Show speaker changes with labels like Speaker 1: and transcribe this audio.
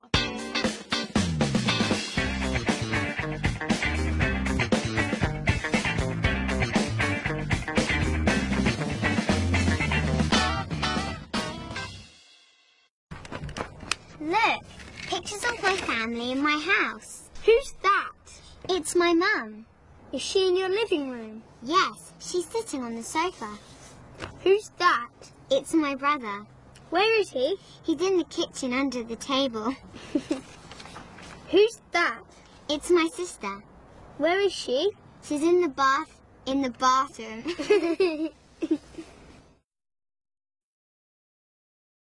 Speaker 1: Look, pictures of my family in my house.
Speaker 2: Who's that?
Speaker 1: It's my mum.
Speaker 2: Is she in your living room?
Speaker 1: Yes, she's sitting on the sofa.
Speaker 2: Who's that?
Speaker 1: It's my brother.
Speaker 2: Where is he?
Speaker 1: He's in the kitchen under the table.
Speaker 2: Who's that?
Speaker 1: It's my sister.
Speaker 2: Where is she?
Speaker 1: She's in the bathroom.